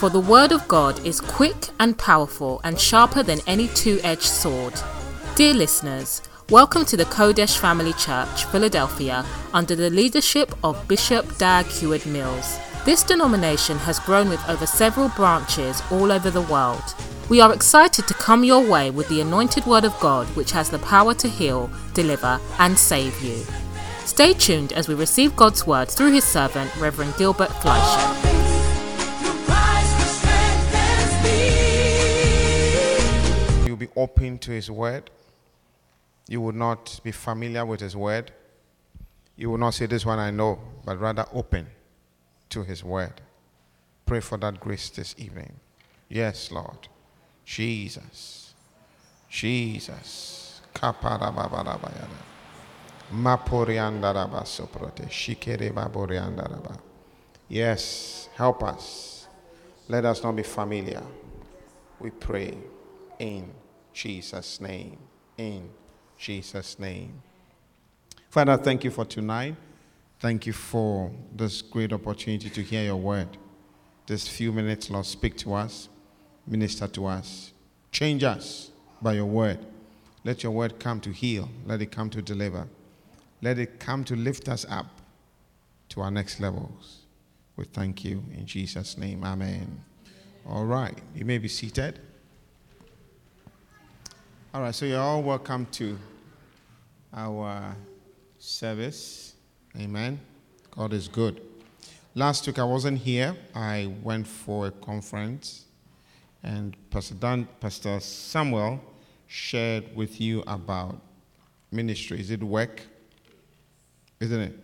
For the word of God is quick and powerful and sharper than any two-edged sword. Dear listeners, welcome to the Kodesh Family Church, Philadelphia, under the leadership of Bishop Dag Heward-Mills. This denomination has grown with over several branches all over the world. We are excited to come your way with the anointed word of God, which has the power to heal, deliver, and save you. Stay tuned as we receive God's word through his servant, Reverend Gilbert Fleischer. You'll be open to his word. You will not be familiar with his word. You will not say, this one I know, but rather open to his word. Pray for that grace this evening. Yes, Lord. Jesus. Jesus. Yes, help us. Let us not be familiar. We pray in Jesus' name. In Jesus' name. Father, thank you for tonight. Thank you for this great opportunity to hear your word. This few minutes, Lord, speak to us, minister to us, change us by your word. Let your word come to heal. Let it come to deliver. Let it come to lift us up to our next levels. We thank you in Jesus' name. Amen. All right. You may be seated. All right. So you're all welcome to our service. Amen. God is good. Last week I wasn't here. I went for a conference, and Pastor Samuel shared with you about ministry. Is it work? Isn't it?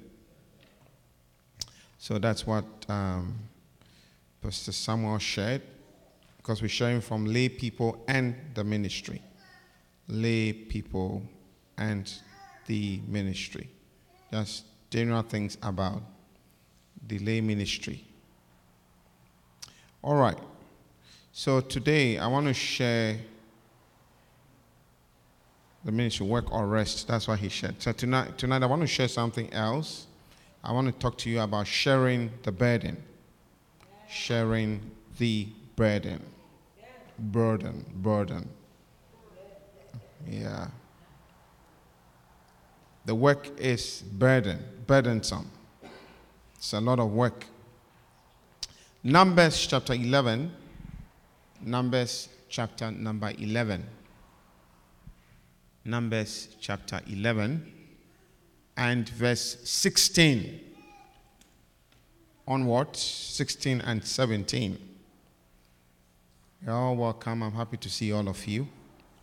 So that's what Pastor Samuel shared, because we're sharing from lay people and the ministry. Lay people and the ministry. Just general things about the lay ministry. All right. So today I want to share the ministry, work or rest. That's what he shared. So tonight I want to share something else. I want to talk to you about sharing the burden. Sharing the burden. Burden. Yeah. The work is burdensome. It's a lot of work. Numbers chapter 11. Numbers chapter number 11. Numbers chapter 11 and verse 16 onward, 16 and 17. You're all welcome. I'm happy to see all of you.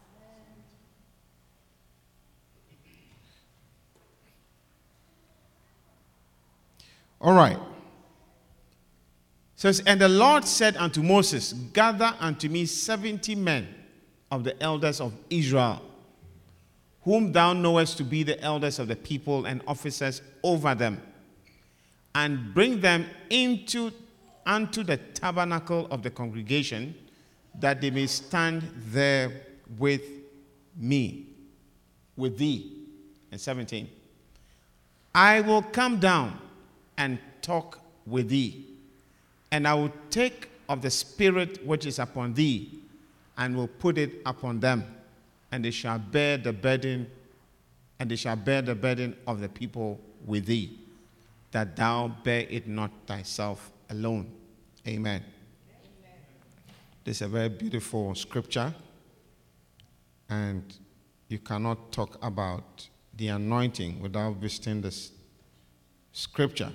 All right. It says, and the Lord said unto Moses, gather unto me 70 men of the elders of Israel, whom thou knowest to be the elders of the people and officers over them, and bring them unto the tabernacle of the congregation, that they may stand there with me, with thee. And 17. I will come down and talk with thee, and I will take of the Spirit which is upon thee, and will put it upon them, and they shall bear the burden, of the people with thee, that thou bear it not thyself alone. Amen. This is a very beautiful scripture, and you cannot talk about the anointing without visiting this scripture.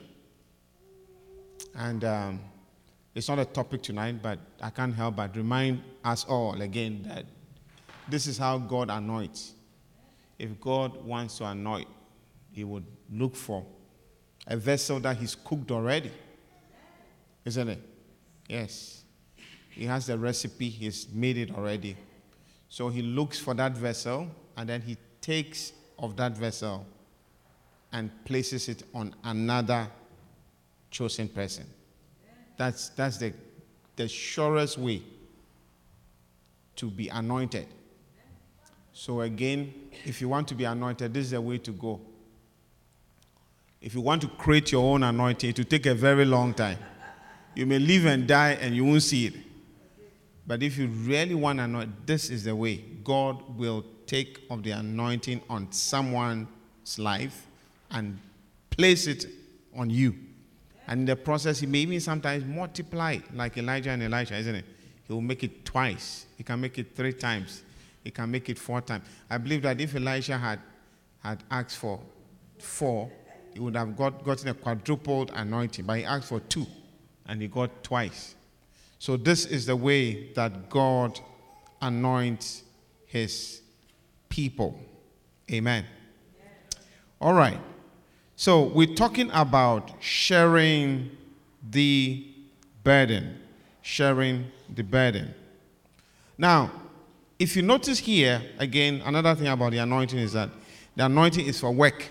And it's not a topic tonight, but I can't help but remind us all again that this is how God anoints. If God wants to anoint, he would look for a vessel that he's cooked already. Isn't it? Yes. He has the recipe, he's made it already. So he looks for that vessel, and then he takes of that vessel and places it on another chosen person. That's the surest way to be anointed. So again, if you want to be anointed, this is the way to go. If you want to create your own anointing, it will take a very long time. You may live and die and you won't see it. But if you really want to know, this is the way. God will take of the anointing on someone's life and place it on you. And in the process, he may even sometimes multiply it, like Elijah and Elisha, isn't it? He will make it twice. He can make it 3 times. He can make it 4 times. I believe that if Elisha had asked for 4, he would have gotten a quadrupled anointing. But he asked for 2, and he got twice. So this is the way that God anoints his people. Amen. All right. So we're talking about sharing the burden. Sharing the burden. Now, if you notice here, again, another thing about the anointing is that the anointing is for work.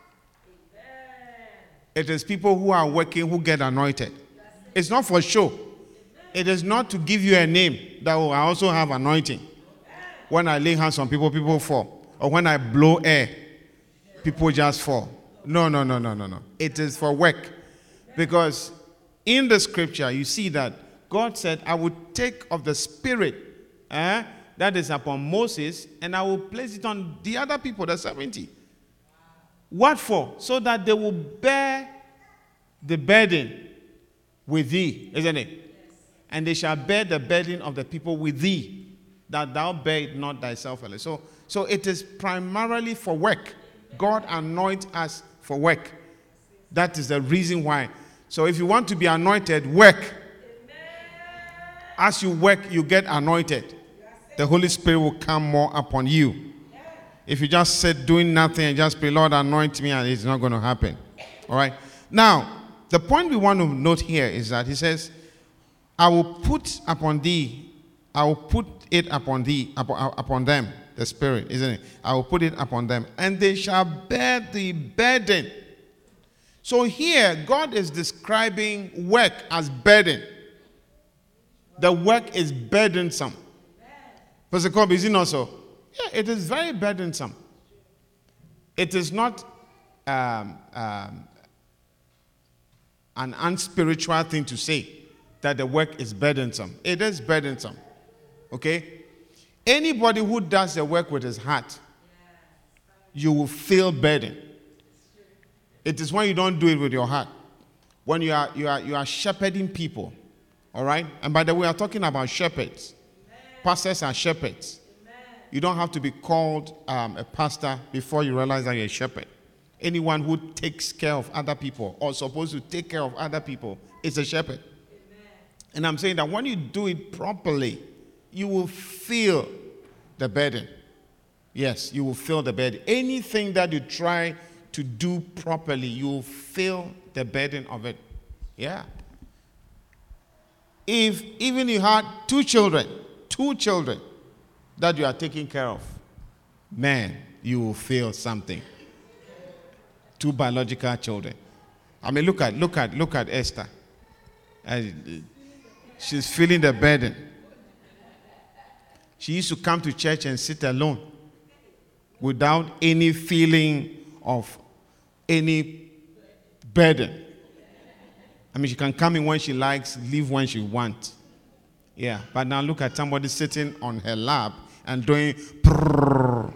It is people who are working who get anointed. It's not for show. It is not to give you a name that I also have anointing. When I lay hands on people, people fall. Or when I blow air, people just fall. No. It is for work. Because in the scripture, you see that God said, I will take of the spirit that is upon Moses, and I will place it on the other people, the 70. What for? So that they will bear the burden with thee, isn't it? Yes. And they shall bear the burden of the people with thee, that thou bear it not thyself. So it is primarily for work. God anoints us for work. That is the reason why. So if you want to be anointed, work. As you work, you get anointed. The Holy Spirit will come more upon you. If you just sit doing nothing and just pray, Lord, anoint me, and it's not going to happen. All right? Now, the point we want to note here is that he says, I will put upon thee, I will put it upon thee, upon them, the Spirit, isn't it? I will put it upon them, and they shall bear the burden. So here, God is describing work as burden. The work is burdensome. Pastor Kobe, is it not so? Yeah, it is very burdensome. It is not an unspiritual thing to say that the work is burdensome. It is burdensome. Okay? Anybody who does the work with his heart, you will feel burden. It is when you don't do it with your heart. When you are shepherding people. All right? And by the way, we are talking about shepherds. Pastors are shepherds. You don't have to be called a pastor before you realize that you're a shepherd. Anyone who takes care of other people or supposed to take care of other people is a shepherd. Amen. And I'm saying that when you do it properly, you will feel the burden. Yes, you will feel the burden. Anything that you try to do properly, you will feel the burden of it. Yeah. If even you had 2 children that you are taking care of, man, you will feel something. 2 biological children. I mean, look at Esther. She's feeling the burden. She used to come to church and sit alone without any feeling of any burden. I mean, she can come in when she likes, leave when she wants. Yeah, but now look at somebody sitting on her lap and doing prrrr.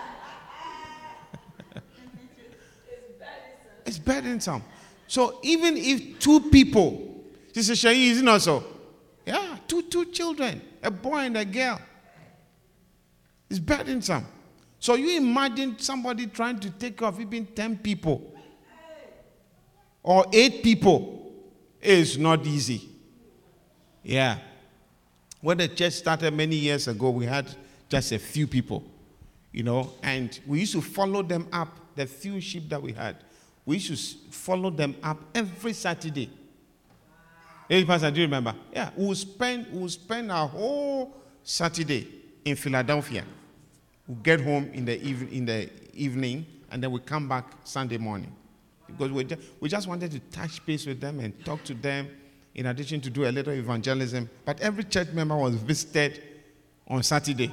It's burdensome. So even if 2 people, Sister Shayi, isn't it so? Yeah, two children, a boy and a girl. It's burdensome. So you imagine somebody trying to take care of even 10 people or 8 people. It's not easy. Yeah. When the church started many years ago, we had just a few people, and we used to follow them up, the few sheep that we had. We used to follow them up every Saturday. Hey, Pastor, do you remember? Yeah, we'll spend our whole Saturday in Philadelphia. We'll get home in the evening, and then we come back Sunday morning. Because we just wanted to touch base with them and talk to them, in addition to do a little evangelism. But every church member was visited on Saturday.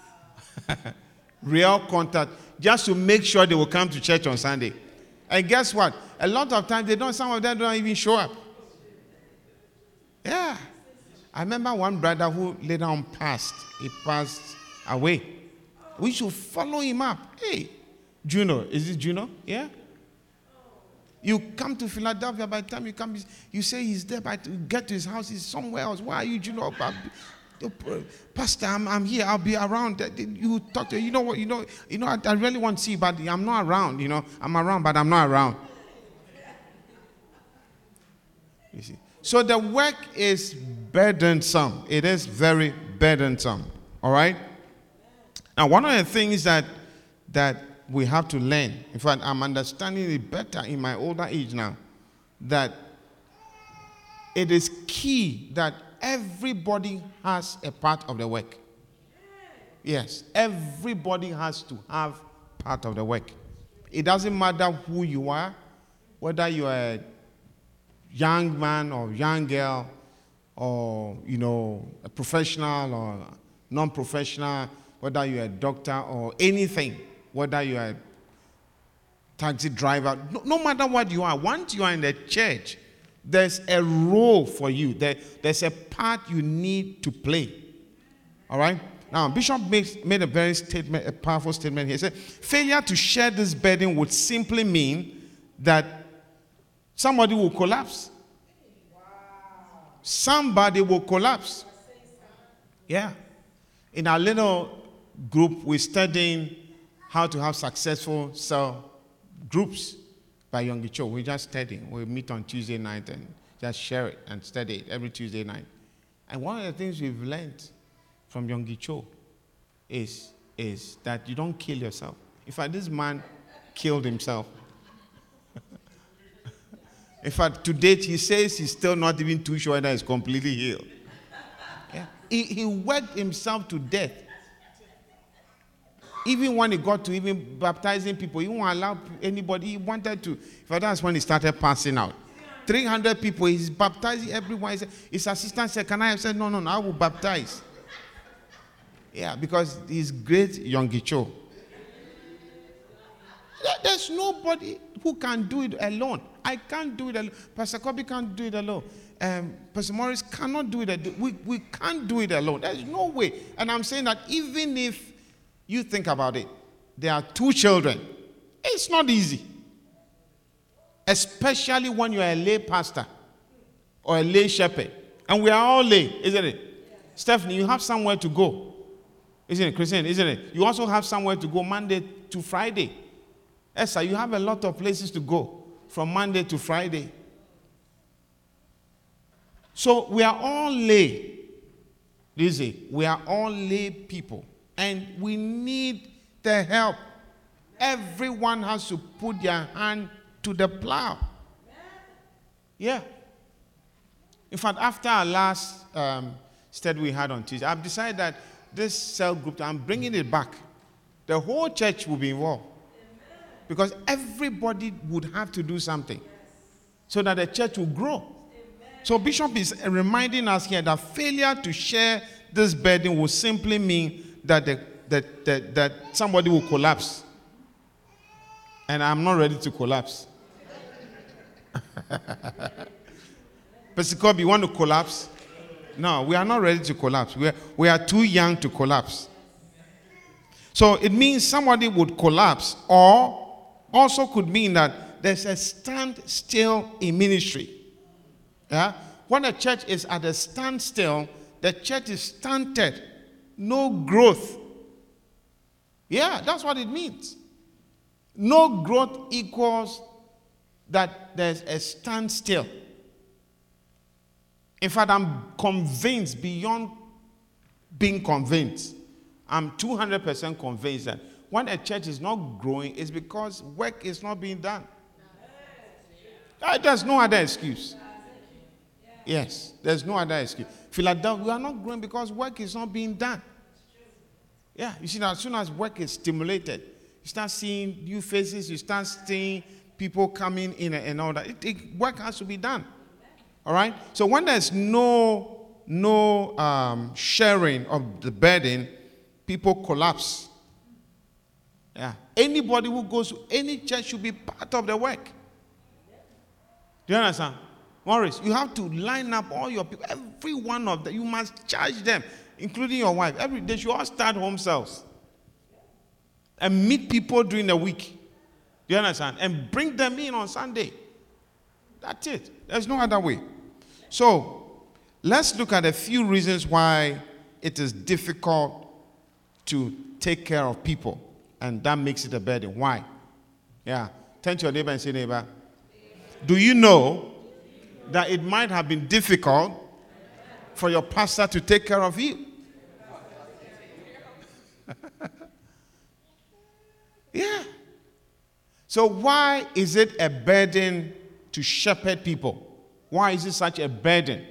Real contact, just to make sure they will come to church on Sunday. And guess what? A lot of times some of them don't even show up. I remember one brother who later on passed. He passed away. We should follow him up. Hey, Juno. Is it Juno? Yeah? You come to Philadelphia, by the time you come, you say he's there, but you get to his house, he's somewhere else. Why are you, Juno? Pastor, I'm here. I'll be around. You talk to, you know what, I really want to see, but I'm not around, I'm around, but I'm not around. You see. So the work is burdensome. It is very burdensome. All right? Now, one of the things that we have to learn, in fact, I'm understanding it better in my older age now, that it is key that everybody has a part of the work. Yes, everybody has to have part of the work. It doesn't matter who you are, whether you are a young man or young girl, or, a professional or non-professional, whether you're a doctor or anything, whether you're a taxi driver, no matter what you are, once you are in the church, there's a role for you. There's a part you need to play. All right? Now, Bishop made a powerful statement here. He said, failure to share this burden would simply mean that somebody will collapse. Somebody will collapse. Yeah. In our little group, we're studying how to have successful cell groups by Yonggi Cho. We're just studying. We meet on Tuesday night and just share it and study it every Tuesday night. And one of the things we've learned from Yonggi Cho is that you don't kill yourself. In fact, this man killed himself. In fact, to date, he says he's still not even too sure that he's completely healed. Yeah. He worked himself to death. Even when he got to even baptizing people, he won't allow anybody. He wanted to. That's when he started passing out. 300 people, he's baptizing everyone. His assistant said, can I have said, no, I will baptize. Yeah, because he's great Yonggi Cho. There's nobody who can do it alone. I can't do it alone. Pastor Kobe can't do it alone. Pastor Morris cannot do it alone. We can't do it alone. There's no way. And I'm saying that even if you think about it, there are 2 children. It's not easy. Especially when you're a lay pastor or a lay shepherd. And we are all lay, isn't it? Stephanie, you have somewhere to go. Isn't it, Christian? Isn't it? You also have somewhere to go Monday to Friday. Esther, you have a lot of places to go from Monday to Friday. So we are all lay. Lizzie, we are all lay people. And we need the help. Everyone has to put their hand to the plow. Yeah. In fact, after our last study we had on Tuesday, I've decided that this cell group, I'm bringing it back. The whole church will be involved. Because everybody would have to do something so that the church will grow. So Bishop is reminding us here that failure to share this burden will simply mean that somebody will collapse. And I'm not ready to collapse. Pastor Kobe, you want to collapse? No, we are not ready to collapse. We are too young to collapse. So it means somebody would collapse, or also could mean that there's a standstill in ministry. Yeah? When a church is at a standstill, the church is stunted. No growth. Yeah, that's what it means. No growth equals that there's a standstill. In fact, I'm convinced beyond being convinced. I'm 200% convinced that when a church is not growing, it's because work is not being done. There's no other excuse. Yes, there's no other excuse. Philadelphia, we are not growing because work is not being done. Yeah, you see, as soon as work is stimulated, you start seeing new faces, you start seeing people coming in and all that. Work has to be done. All right? So when there's no sharing of the burden, people collapse. Yeah. Anybody who goes to any church should be part of the work. Do you understand? Morris, you have to line up all your people, every one of them. You must charge them, including your wife. Every day, you all start home cells and meet people during the week. Do you understand? And bring them in on Sunday. That's it. There's no other way. So, let's look at a few reasons why it is difficult to take care of people. And that makes it a burden. Why? Yeah. Turn to your neighbor and say, neighbor, do you know that it might have been difficult for your pastor to take care of you? Yeah. So why is it a burden to shepherd people? Why is it such a burden?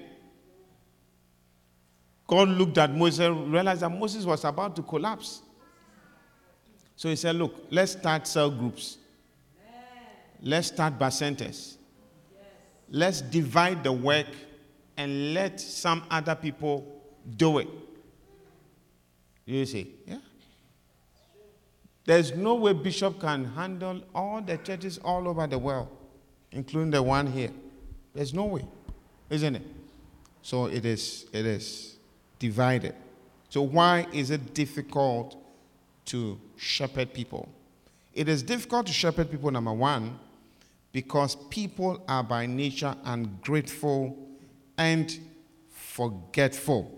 God looked at Moses, realized that Moses was about to collapse. So he said, look, let's start cell groups. Let's start bar centers. Let's divide the work and let some other people do it. You see? Yeah. There's no way Bishop can handle all the churches all over the world, including the one here. There's no way, isn't it? So it is divided. So why is it difficult to shepherd people? It is difficult to shepherd people, number one, because people are by nature ungrateful and forgetful.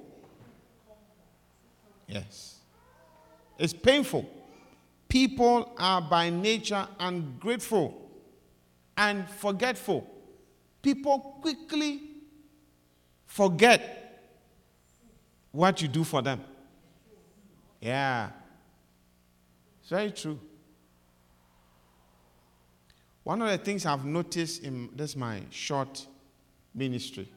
Yes. It's painful. People are by nature ungrateful and forgetful. People quickly forget what you do for them. Yeah. It's very true. One of the things I've noticed in this my short ministry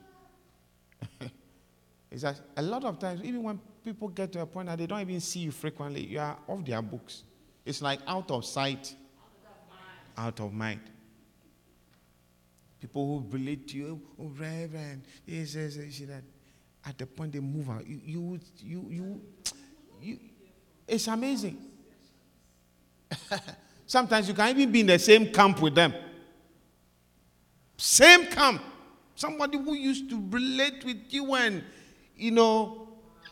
is that a lot of times, even when people get to a point that they don't even see you frequently, you are off their books. It's like out of sight, out of mind. People who relate to you, oh, Reverend, yes, that. At the point they move out, you it's amazing. Sometimes you can even be in the same camp with them. Same camp. Somebody who used to relate with you and, you know,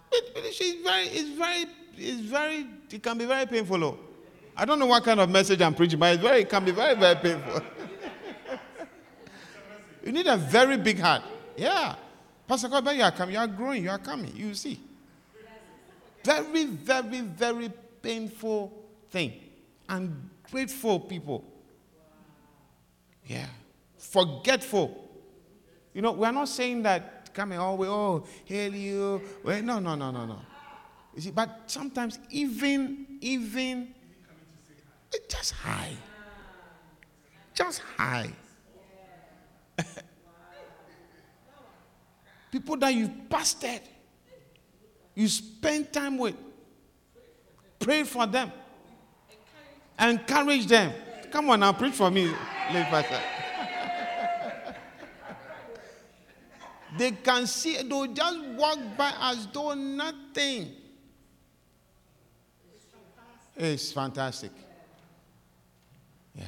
it can be very painful. Oh. I don't know what kind of message I'm preaching, but it can be very, very painful. You need a very big heart. Yeah. Pastor God, you are coming, you are growing, you are coming, you see. Very, very, very painful thing. Ungrateful people. Yeah. Forgetful. You know, we are not saying that coming all the way, oh, hail you. Well, no. You see, but sometimes even it's just high. Just high. People that you've pastored, you spend time with, pray for them, encourage them. Come on now, preach for me, late pastor. They can see, they'll just walk by as though nothing. It's fantastic. Yeah.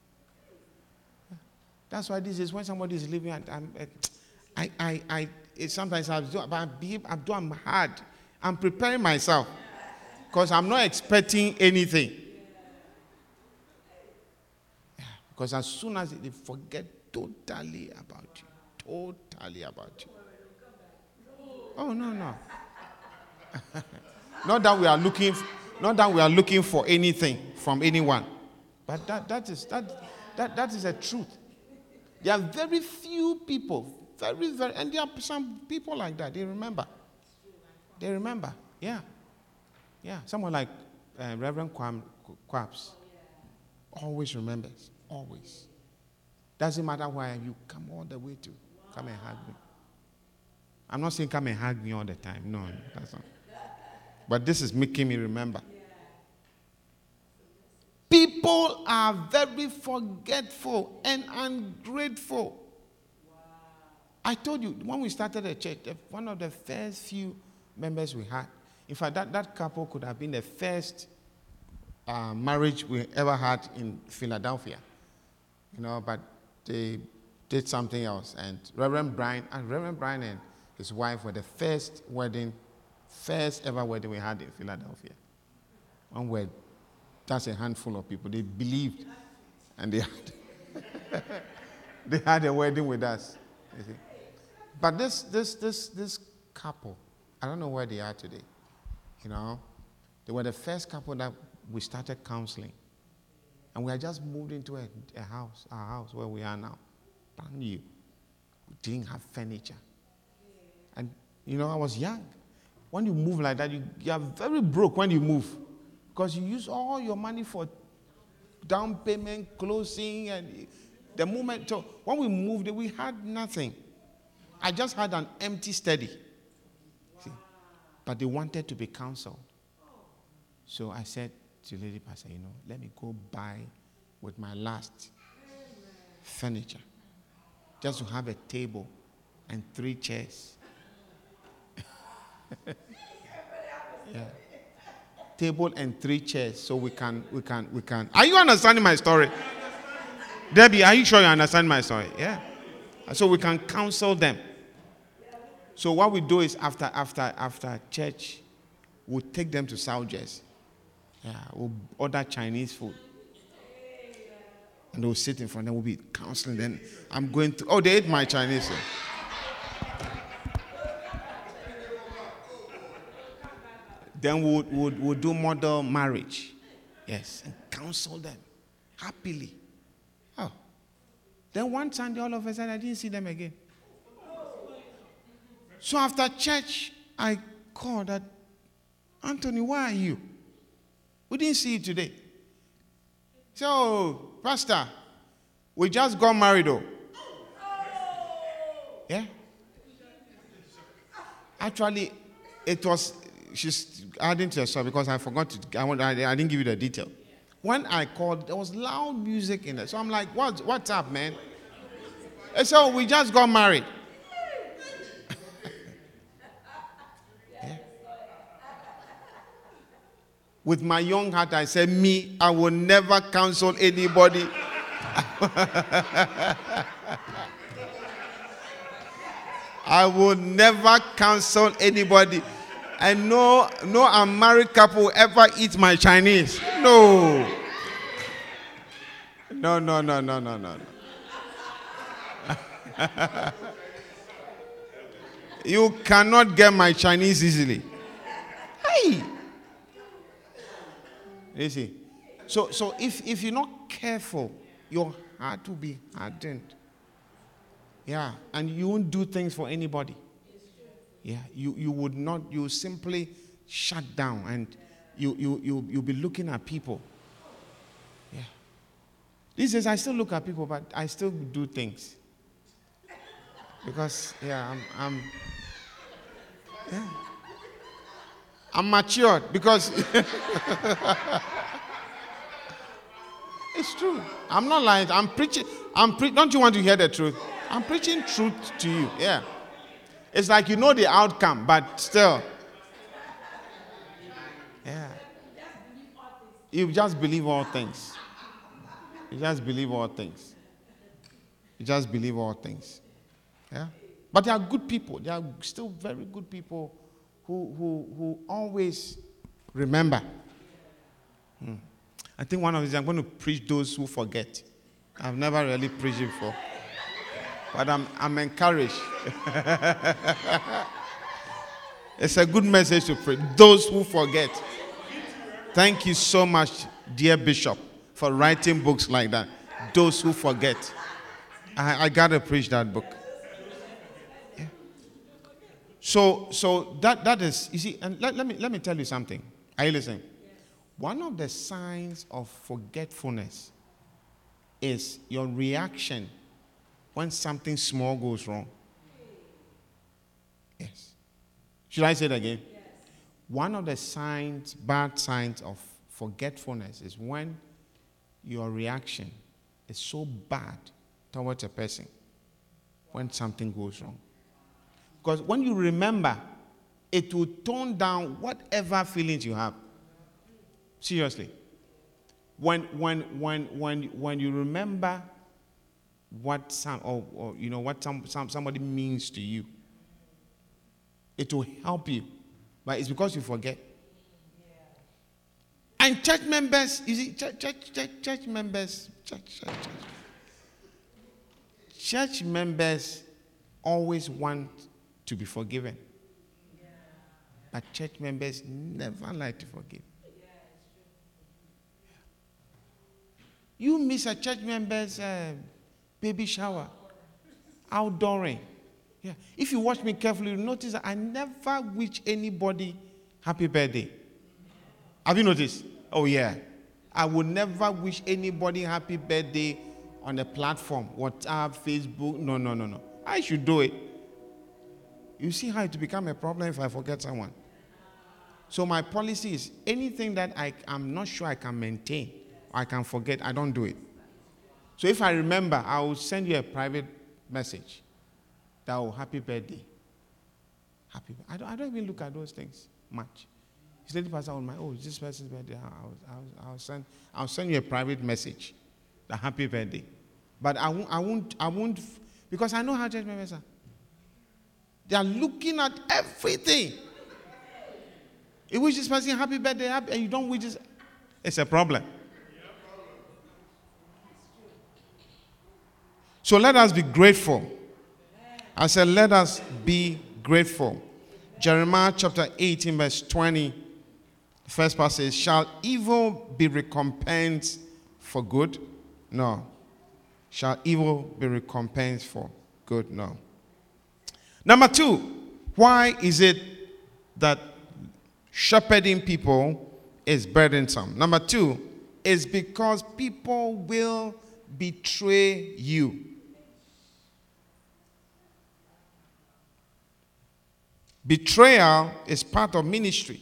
That's why this is when somebody is living at, sometimes I'm hard. I'm preparing myself because I'm not expecting anything. Yeah, because as soon as they forget totally about you. Oh, no. Not that we are looking for anything from anyone. But that is a truth. There are very few people, very, very, and there are some people like that. They remember. Yeah. Someone like Reverend Quaps always remembers. Always. Doesn't matter where you come all the way to come and hug me. I'm not saying come and hug me all the time. No, that's not. But this is making me remember. People are very forgetful and ungrateful. Wow. I told you, when we started the church, one of the first few members we had, in fact, that couple could have been the first marriage we ever had in Philadelphia. You know, but they did something else. And Reverend Brian and his wife were the first ever wedding we had in Philadelphia. One word, that's a handful of people. They believed, and they had a wedding with us. You see. But this couple, I don't know where they are today. You know, they were the first couple that we started counseling. And we had just moved into our house where we are now. Brand new. We didn't have furniture. And, you know, I was young. When you move like that, you are very broke when you move. Because you use all your money for down payment, closing, and the moment. So when we moved, we had nothing. I just had an empty study. See? But they wanted to be counseled. So I said to the lady pastor, you know, let me go buy with my last furniture. Just to have a table and 3 chairs. Yeah. Table and 3 chairs so we can. Are you understanding my story? Debbie, are you sure you understand my story? Yeah. So we can counsel them. So what we do is after church, we'll take them to South Jersey. Yeah, we'll order Chinese food. And they'll sit in front, and we'll be counseling them. I'm going to, they ate my Chinese food. Then we'll do model marriage. Yes, and counsel them happily. Oh. Then one Sunday, all of a sudden, I didn't see them again. So after church, I called that, Anthony, where are you? We didn't see you today. So, Pastor, we just got married, though. Yeah? Actually, it was, she's adding to the story because I forgot to, I didn't give you the detail. When I called, there was loud music in there. So I'm like, what's up, man? And so we just got married. Yeah. With my young heart, I said, I will never counsel anybody. I will never counsel anybody. And no unmarried couple will ever eat my Chinese. No. No. You cannot get my Chinese easily. Hey. You see. So if you're not careful, your heart will be hardened. Yeah. And you won't do things for anybody. Yeah, you would not, you simply shut down, and you'll be looking at people. Yeah. These days I still look at people, but I still do things. Because I'm matured because it's true. I'm not lying. I'm preaching. Don't you want to hear the truth? I'm preaching truth to you. Yeah. It's like you know the outcome, but still. Yeah. You just believe all things. You just believe all things. You just believe all things. Yeah. But there are good people. There are still very good people who always remember. I think one of these, I'm going to preach those who forget. I've never really preached before. But I'm encouraged. It's a good message to preach. Those who forget. Thank you so much, dear Bishop, for writing books like that. Those who forget. I got to preach that book. Yeah. So that is, you see, and let me tell you something. Are you listening? One of the signs of forgetfulness is your reaction when something small goes wrong. Yes. Should I say it again? Yes. One of the signs, bad signs of forgetfulness is when your reaction is so bad towards a person when something goes wrong. Because when you remember, it will tone down whatever feelings you have. Seriously. When you remember what somebody means to you. It will help you, but it's because you forget. And church members, you see, church members, church members always want to be forgiven, but church members never like to forgive. You miss a church member's baby shower, outdooring. Yeah. If you watch me carefully, you'll notice that I never wish anybody happy birthday. Have you noticed? Oh, yeah. I would never wish anybody happy birthday on a platform, WhatsApp, Facebook. No. I should do it. You see how it will become a problem if I forget someone. So my policy is anything that I'm not sure I can maintain, I can forget, I don't do it. So if I remember, I will send you a private message. That will happy birthday. Happy. I don't even look at those things much. This lady pastor on it's this person's birthday. I'll send you a private message. The happy birthday. But I won't, because I know how church members are. They are looking at everything. You wish this person happy birthday, and you don't wish this. It's a problem. So let us be grateful. I said, let us be grateful. Jeremiah chapter 18, verse 20. The first part says, shall evil be recompensed for good? No. Shall evil be recompensed for good? No. Number 2, why is it that shepherding people is burdensome? Number 2 is because people will betray you. Betrayal is part of ministry.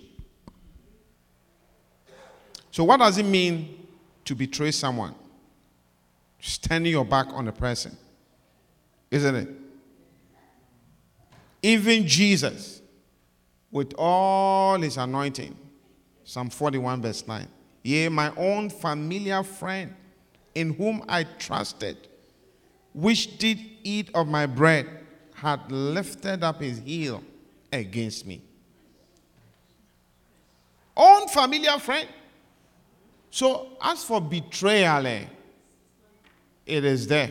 So what does it mean to betray someone? Turning your back on a person. Isn't it? Even Jesus, with all his anointing, Psalm 41 verse 9, yea, my own familiar friend, in whom I trusted, which did eat of my bread, had lifted up his heel against me. Own familiar friend. So as for betrayal, it is there.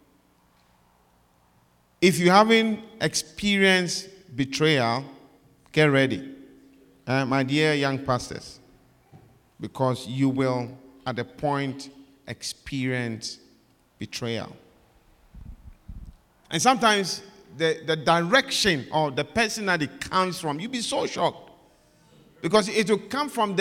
If you haven't experienced betrayal, get ready, my dear young pastors, because you will at a point experience betrayal. And sometimes the direction or the person that it comes from, you'll be so shocked. Because it will come from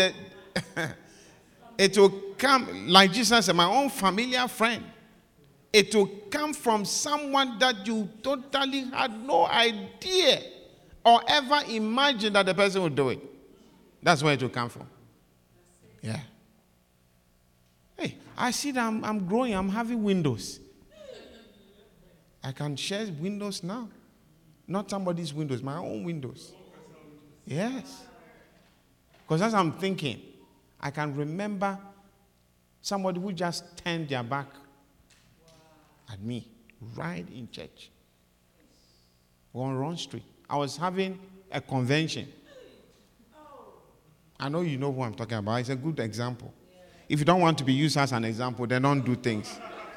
it will come, like Jesus said, my own familiar friend. It will come from someone that you totally had no idea or ever imagined that the person would do it. That's where it will come from. Yeah. Hey, I see that I'm growing, I'm having windows. I can share windows now. Not somebody's windows, my own windows. Yes. Because as I'm thinking, I can remember somebody who just turned their back at me right in church. On Ron Street. I was having a convention. I know you know who I'm talking about. It's a good example. If you don't want to be used as an example, then don't do things.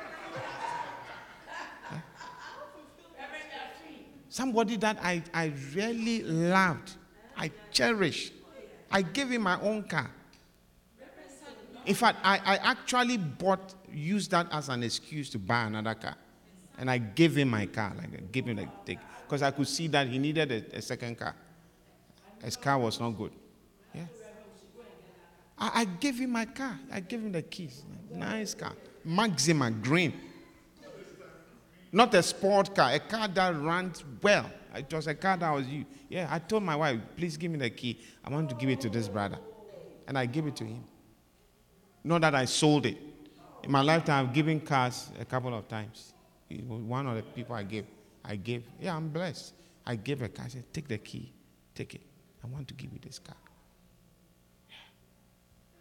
Somebody that I really loved, I cherished. I gave him my own car. In fact, I actually used that as an excuse to buy another car. And I gave him my car, like I gave him the thing. Because I could see that he needed a second car. His car was not good. Yeah. I gave him my car. I gave him the keys. Nice car. Maxima, green. Not a sport car, a car that runs well. It was a car that was used. Yeah, I told my wife, please give me the key. I want to give it to this brother. And I gave it to him. Not that I sold it. In my lifetime, I've given cars a couple of times. One of the people I gave. Yeah, I'm blessed. I gave a car. I said, take the key. Take it. I want to give you this car. Yeah.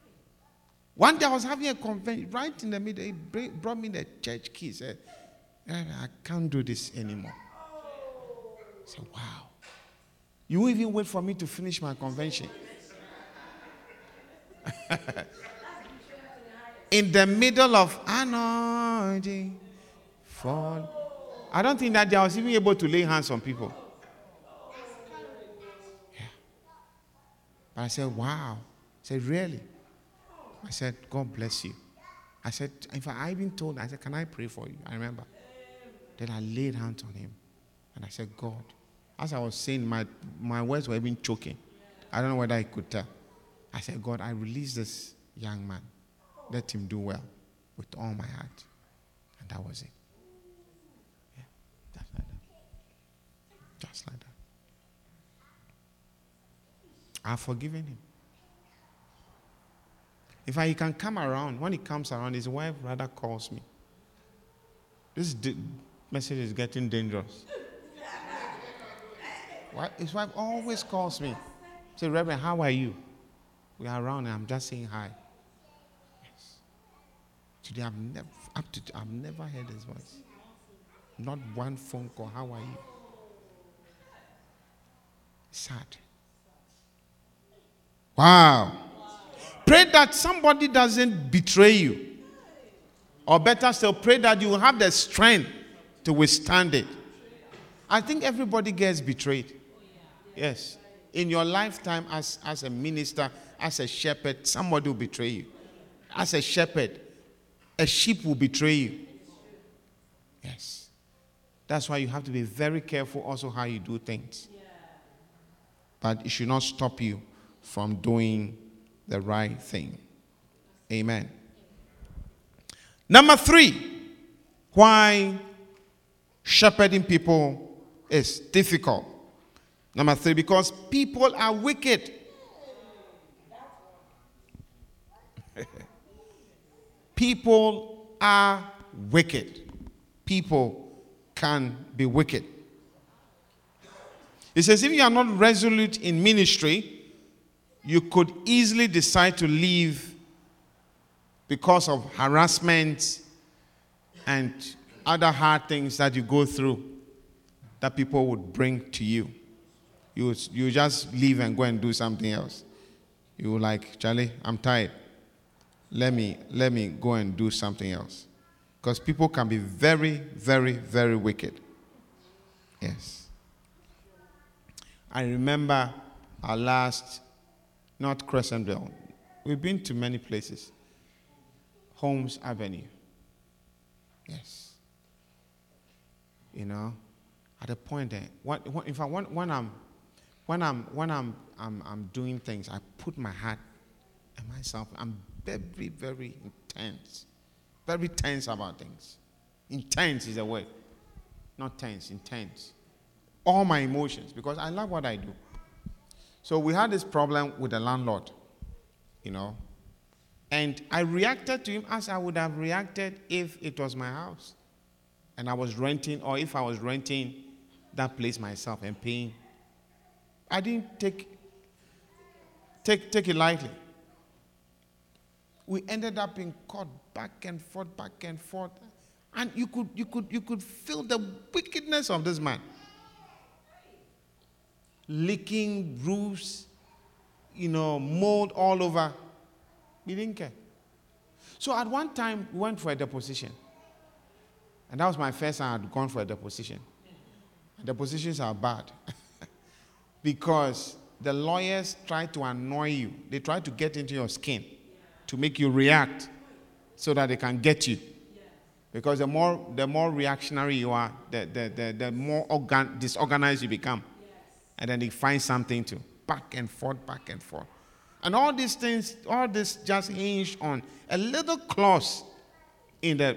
One day I was having a convention right in the middle. He brought me the church key. Said, I can't do this anymore. I said, wow. You won't even wait for me to finish my convention. In the middle of anointing fall. I don't think that day I was even able to lay hands on people. Yeah. But I said, wow. I said, really? I said, God bless you. I said, in fact, I even told him, I said, can I pray for you? I remember. Then I laid hands on him. And I said, God. As I was saying, my words were even choking. I don't know whether I could tell. I said, God, I release this young man. Let him do well with all my heart. And that was it. Yeah, just like that. Just like that. I've forgiven him. In fact, he can come around. When he comes around, his wife rather calls me. This message is getting dangerous. His wife always calls me. Say, Reverend, how are you? We are around and I'm just saying hi. Yes. Today I've never heard his voice. Not one phone call. How are you? Sad. Wow. Pray that somebody doesn't betray you. Or better still, pray that you will have the strength to withstand it. I think everybody gets betrayed. Yes. In your lifetime as a minister, as a shepherd, somebody will betray you. As a shepherd, a sheep will betray you. Yes. That's why you have to be very careful also how you do things. But it should not stop you from doing the right thing. Amen. Number 3, why shepherding people is difficult. Number 3, because people are wicked. People are wicked. People can be wicked. It says if you are not resolute in ministry, you could easily decide to leave because of harassment and other hard things that you go through that people would bring to you. You just leave and go and do something else. You like, Charlie, I'm tired. Let me go and do something else. Because people can be very, very, very wicked. Yes. I remember our last, not Crescentville. We've been to many places. Holmes Avenue. Yes. You know, at a point there, in fact, when I'm doing things, I put my heart and myself. I'm very, very intense. Very tense about things. Intense is a word. Not tense, intense. All my emotions, because I love what I do. So we had this problem with the landlord, you know. And I reacted to him as I would have reacted if it was my house. And I was renting, or if I was renting that place myself and paying. I didn't take it lightly. We ended up in court, back and forth. And you could feel the wickedness of this man. Leaking roofs, you know, mold all over. He didn't care. So at one time, we went for a deposition. And that was my first time I had gone for a deposition. And depositions are bad. Because the lawyers try to annoy you. They try to get into your skin to make you react so that they can get you. Because the more reactionary you are, the more disorganized you become. And then they find something to back and forth. And all these things, all this just hinged on a little clause in the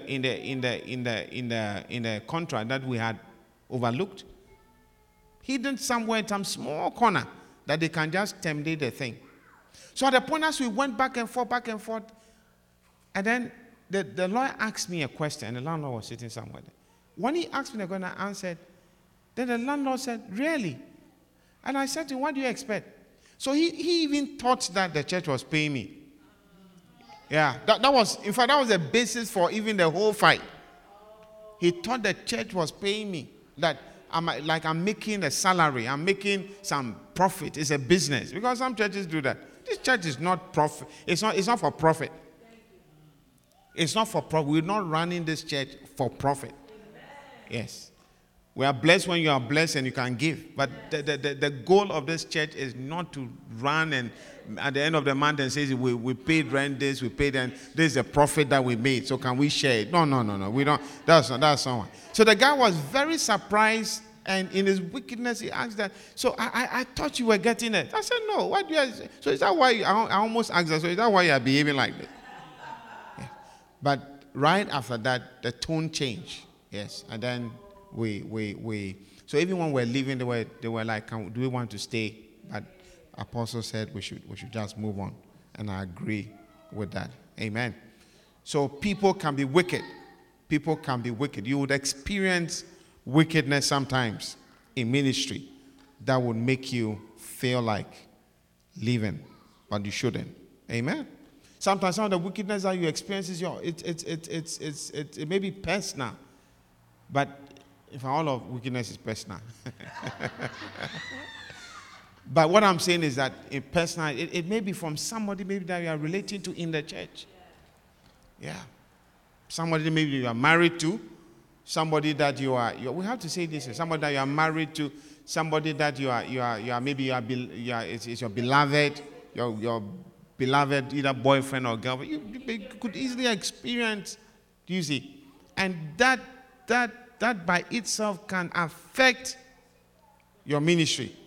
contract that we had overlooked. Hidden somewhere in some small corner that they can just terminate the thing. So at the point as we went back and forth, and then the lawyer asked me a question, and the landlord was sitting somewhere there. When he asked me the question, I answered. Then the landlord said, really? And I said to him, what do you expect? So he even thought that the church was paying me. Yeah, that was the basis for even the whole fight. He thought the church was paying me. That I'm making a salary. I'm making some profit. It's a business. Because some churches do that. This church is not profit. It's not for profit. It's not for profit. We're not running this church for profit. Yes. We are blessed when you are blessed and you can give. But the goal of this church is not to run and at the end of the month and say, we paid rent this, we paid, and this is a profit that we made. So can we share it? No. We don't. That's not one. So the guy was very surprised, and in his wickedness, he asked that. So I thought you were getting it. I said, no. What do you? So is that why? I almost asked her. So is that why you are behaving like this? Yeah. But right after that, the tone changed. Yes, and then we. So even when we're leaving, they were like, do we want to stay? But Apostle said we should just move on, and I agree with that. Amen. So people can be wicked. People can be wicked. You would experience wickedness sometimes in ministry that would make you feel like leaving, but you shouldn't. Amen. Sometimes some of the wickedness that you experience is it may be personal, but if all of wickedness is personal. But what I'm saying is that in personal, it may be from somebody maybe that you are relating to in the church. Yeah. Somebody maybe you are married to, somebody that you are we have to say this, somebody that you are married to, somebody that you are maybe it's your beloved, your beloved either boyfriend or girlfriend. You could easily experience, you see, and that by itself can affect your ministry.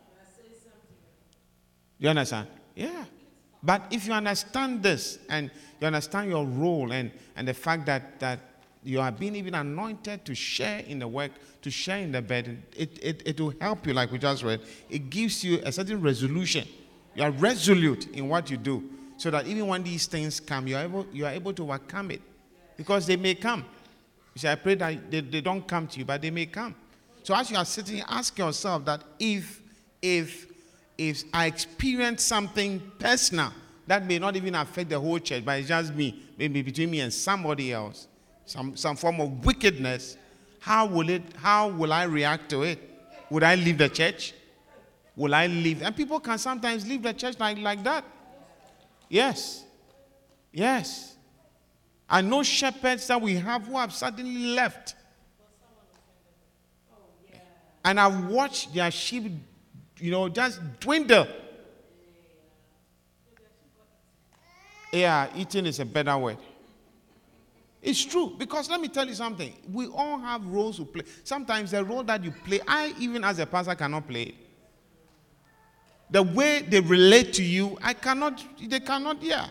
You understand? Yeah. But if you understand this and you understand your role and the fact that you are being even anointed to share in the work, to share in the bed, it will help you, like we just read. It gives you a certain resolution. You are resolute in what you do, so that even when these things come, you are able to overcome it, because they may come. You say, I pray that they don't come to you, but they may come. So as you are sitting, ask yourself that if I experience something personal that may not even affect the whole church, but it's just me, maybe between me and somebody else, some form of wickedness, how will I react to it? Would I leave the church? Will I leave? And people can sometimes leave the church like that. Yes. I know shepherds that we have who have suddenly left. And I've watched their sheep, just dwindle. Yeah, eating is a better word. It's true, because let me tell you something. We all have roles to play. Sometimes the role that you play, I even as a pastor cannot play it. The way they relate to you, they cannot, yeah.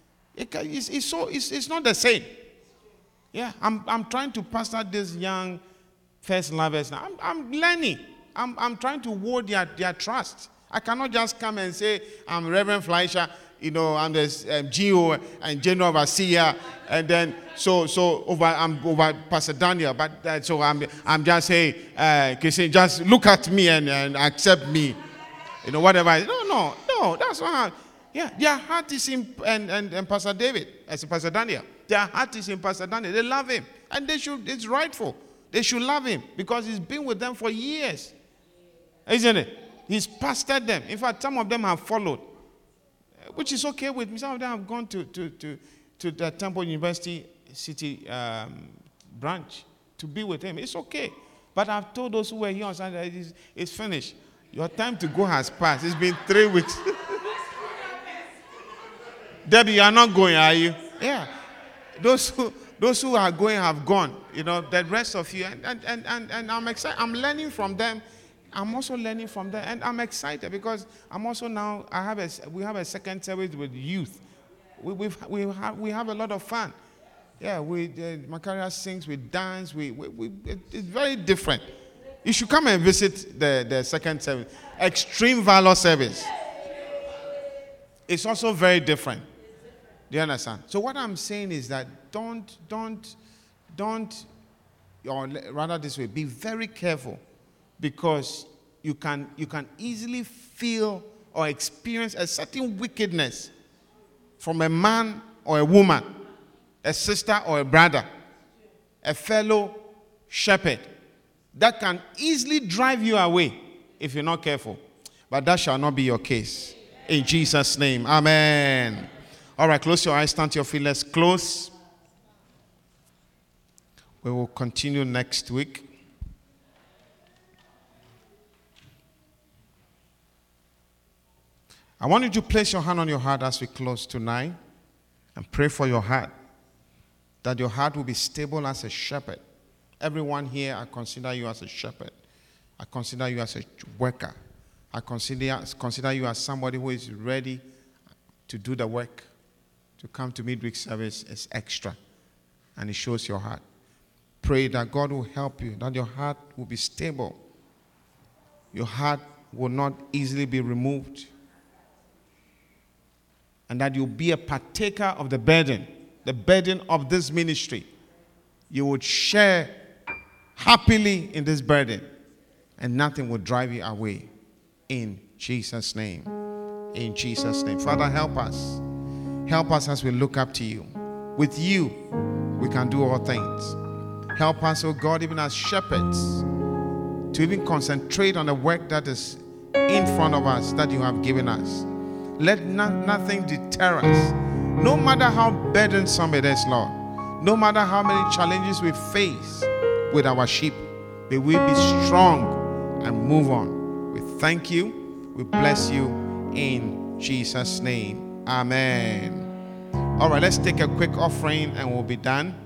It's not the same. Yeah, I'm trying to pastor these young first lovers now. I'm learning. I'm trying to ward their trust. I cannot just come and say, I'm Reverend Fleischer, I'm the GO and General Overseer, and then I'm over Pastor Daniel, but so I'm just saying, Christine, just look at me and accept me, whatever. No, that's not how. Yeah, their heart is in and Pastor David, as Pastor Daniel, their heart is in Pastor Daniel. They love him, and it's rightful. They should love him because he's been with them for years, isn't it? He's pastored them. In fact, some of them have followed, which is okay with me. Some of them have gone to the Temple University City branch to be with him. It's okay. But I've told those who were here on Sunday, it's finished. Your time to go has passed. It's been 3 weeks. Debbie, you are not going, are you? Yeah. Those who are going have gone. The rest of you, and I'm excited. I'm learning from them. I'm also learning from them, and I'm excited because I'm also now. We have a second service with youth. We have a lot of fun. Yeah, Macaria sings, we dance. It's very different. You should come and visit the second service, Extreme Valor service. It's also very different. Do you understand? So what I'm saying is that don't, or rather this way, be very careful, because you can easily feel or experience a certain wickedness from a man or a woman, a sister or a brother, a fellow shepherd that can easily drive you away if you're not careful. But that shall not be your case. In Jesus' name. Amen. All right, close your eyes, stand to your feet. Let's close. We will continue next week. I want you to place your hand on your heart as we close tonight and pray for your heart, that your heart will be stable as a shepherd. Everyone here, I consider you as a shepherd. I consider you as a worker. I consider you as somebody who is ready to do the work. To come to midweek service is extra, and it shows your heart. Pray that God will help you, that your heart will be stable. Your heart will not easily be removed. And that you'll be a partaker of the burden of this ministry. You would share happily in this burden, and nothing will drive you away. In Jesus' name. In Jesus' name. Father, help us. Help us as we look up to you. With you, we can do all things. Help us, oh God, even as shepherds, to even concentrate on the work that is in front of us, that you have given us. Let nothing deter us. No matter how burdensome it is, Lord. No matter how many challenges we face with our sheep, may we be strong and move on. We thank you. We bless you in Jesus' name. Amen. All right, let's take a quick offering and we'll be done.